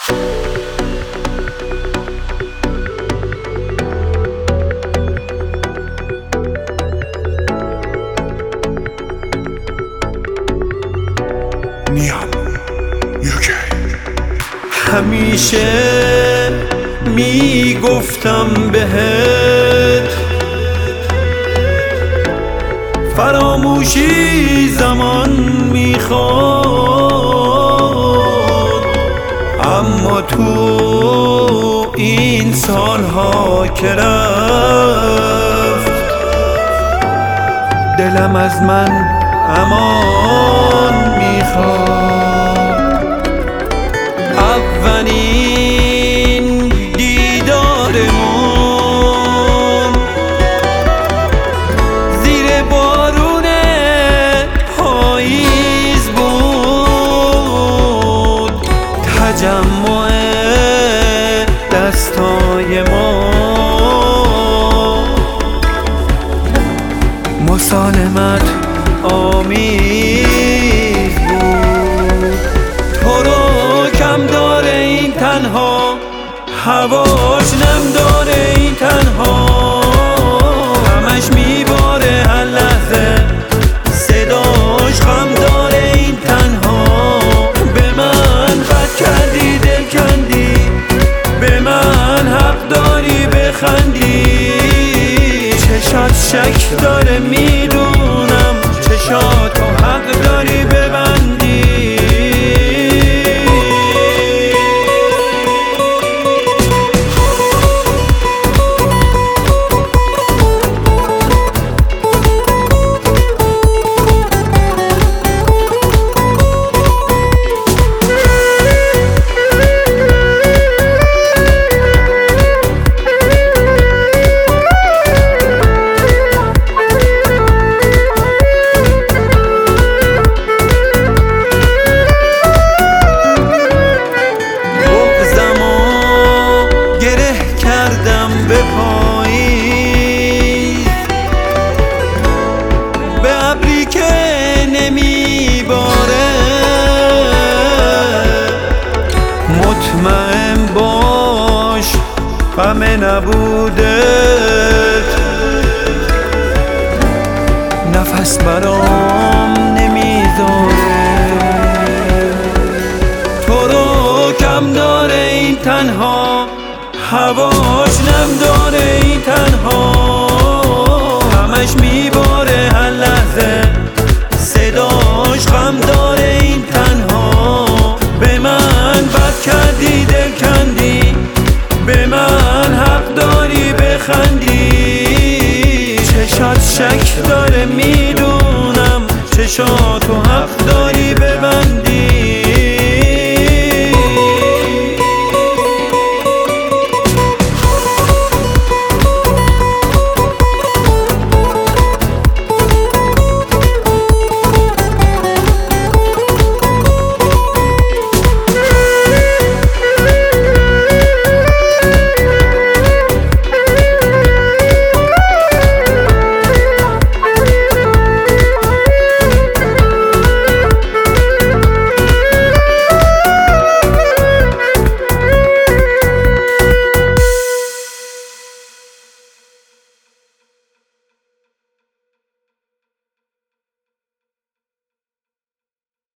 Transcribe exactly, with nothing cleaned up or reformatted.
نیام یوکی. همیشه میگفتم بهت فراموشی زمان میخواد، اما تو این سالها که رفت دلم از من امان میخواد. اولین دیدارمون زیر بارون پاییز بود، تجمع دستای ما مسالمت آمیز بود. تو رو کم داره این تنها، هواش نم داره این تنها، همش میباره هر لحظه، صداش غم داره این تنها. به من بد کردی دل کندی، به من حق داری بخندی. چشات شک داره میدونم، چشاتو حق داری ببندی. به پاییز به ابری که نمیباره، مطمئن باش غم نبودت نفس برام نمیذاره. تو رو کم داره این تنها، هواش نم داره این تنها، همش میباره هر لحظه، صداش غم داره این تنها. به من بد کردی دل کندی، به من حق داری بخندی. چشات شک داره میدونم، چشات